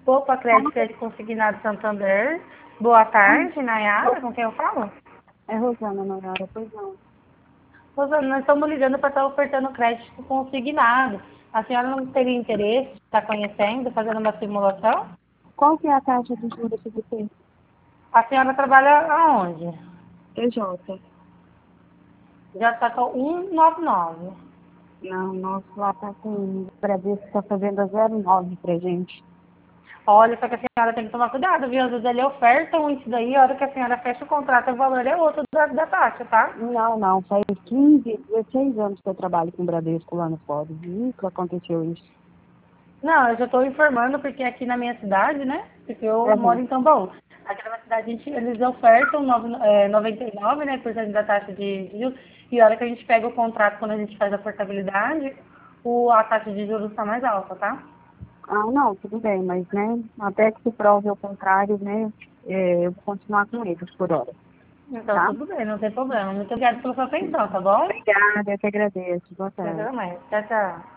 Opa, crédito consignado Santander. Boa tarde, Nayara, com quem eu falo? É Rosana, Nayara, pois não. Rosana, nós estamos ligando para estar ofertando crédito consignado. A senhora não teria interesse de estar conhecendo, fazendo uma simulação? Qual que é a taxa de juros que você A senhora trabalha aonde? TJ? Já está com 199. Não, nosso lá tá com o Bradesco está fazendo a 0,9 pra gente. Olha, só que a senhora tem que tomar cuidado, viu? Às vezes ele ofertam isso daí, a hora que a senhora fecha o contrato, o valor é outro da taxa, tá? Não, faz 15, 16 anos que eu trabalho com o Bradesco lá no fórum. Nunca aconteceu isso. Não, eu já estou informando porque aqui na minha cidade, né? Porque eu moro Uhum. em Tambaú. Aqui na minha cidade eles ofertam 99, né, por cento da taxa de juros. E a hora que a gente pega o contrato, quando a gente faz a portabilidade, a taxa de juros está mais alta, tá? Ah, não, tudo bem, mas, né, até que se prove ao contrário, né, eu vou continuar com eles por hora, Então tá? tudo bem, não tem problema. Muito obrigada pela sua atenção, tá bom? Obrigada, eu que agradeço. Boa tarde. Até mais. Tchau, tchau.